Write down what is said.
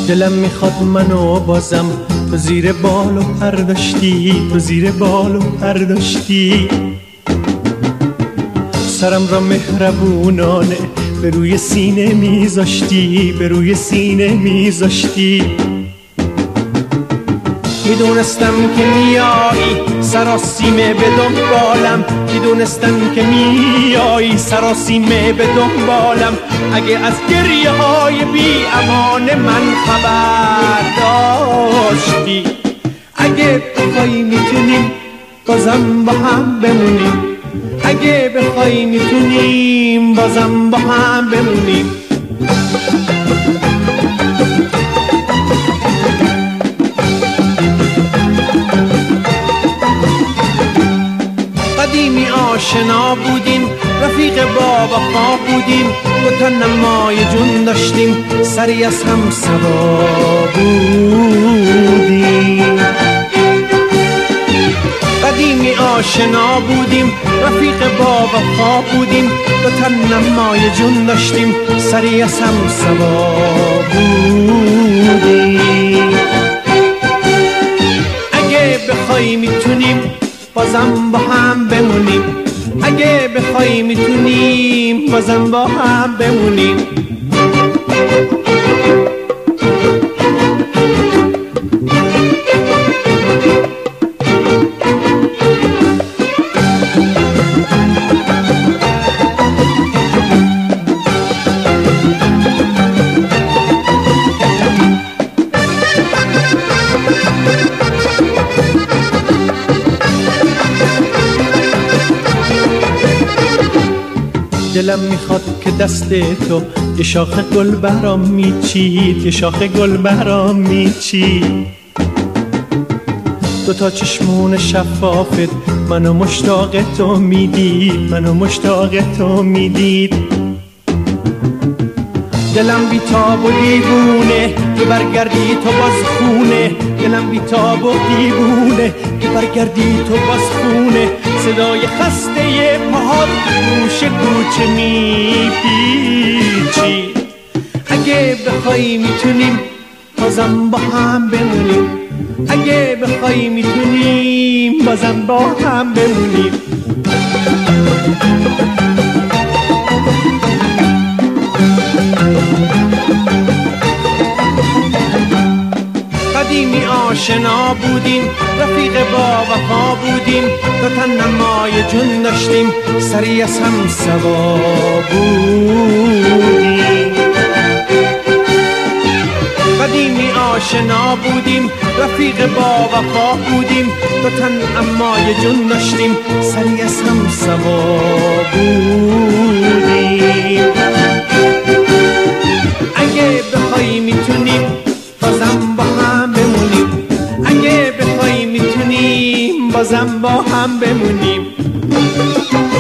دلم میخواد منو بازم تو زیر بال و پر داشتی، تو زیر بال و پر داشتی. سرم را مهربونانه به روی سینه میذاشتی، به روی سینه میذاشتی. میدونستم که میایی سراسیمه به دنبالم، میدونستم که میایی سراسیمه به دنبالم. اگه از گریه های بی امان من خبر داشتی، اگه بخوای میتونیم بازم با هم بمونیم، اگه بخوای میتونیم بازم با هم بمونیم. قدیمی آشنا بودیم، رفیق بابا خواه بودیم، دوتا نمای جون داشتیم، سری از هم سوا بودیم. قدیمی آشنا بودیم، رفیق بابا خواه بودیم، دوتا نمای جون داشتیم، سری از هم سوا بودیم. اگه بخوای میتونیم بازم با هم بمونیم، اگه بخوای میتونیم بازم با هم بمونیم. دلم میخواد که دست تو یه شاخ گل برام میچید، یه شاخ گل برام میچید. دوتا چشمون شفافت منو مشتاق تو میدید، منو مشتاق تو میدید. دلم بیتاب و دیوونه که برگردی تو باز خونه، دلم بیتاب و دیوونه که برگردی تو باز خونه. صدای خسته پاهات گوش کوچه میپیچی. اگه بخوای میتونیم بازم با هم بمونیم، اگه بخوای میتونیم بازم با هم بمونیم. قدیمی آشنا بودیم، رفیق با وفا بودیم، دوتا نمای جون داشتیم، سری از هم سوا بودیم. قدیمی آشنا بودیم، رفیق با وفا بودیم، دوتا نمای جون داشتیم، سری از هم سوا بودیم. اگه بخوای میتونیم بازم با هم بمونیم، اگه بخوای میتونیم بازم با هم بمونیم.